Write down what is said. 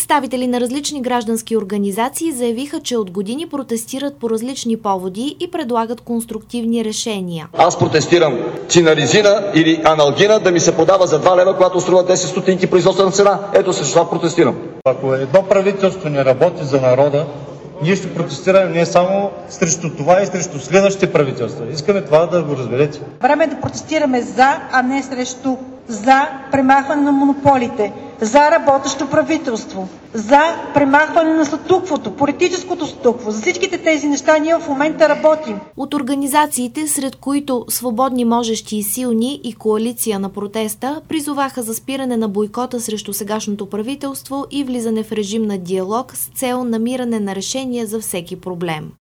Представители на различни граждански организации заявиха, че от години протестират по различни поводи и предлагат конструктивни решения. Аз протестирам цинаризина или аналгина да ми се подава за 2 лева, когато струва 10 стотинки производствена цена. Ето срещу това протестирам. Ако едно правителство не работи за народа, ние ще протестираме не само срещу това и срещу следващите правителства. Искаме това да го разберете. Време е да протестираме за, а не срещу. За премахване на монополите, за работещо правителство, за премахване на статуквото, политическото статукво. За всичките тези неща ние в момента работим. От организациите, сред които Свободни, можещи и силни и Коалиция на протеста, призоваха за спиране на бойкота срещу сегашното правителство и влизане в режим на диалог с цел намиране на решение за всеки проблем.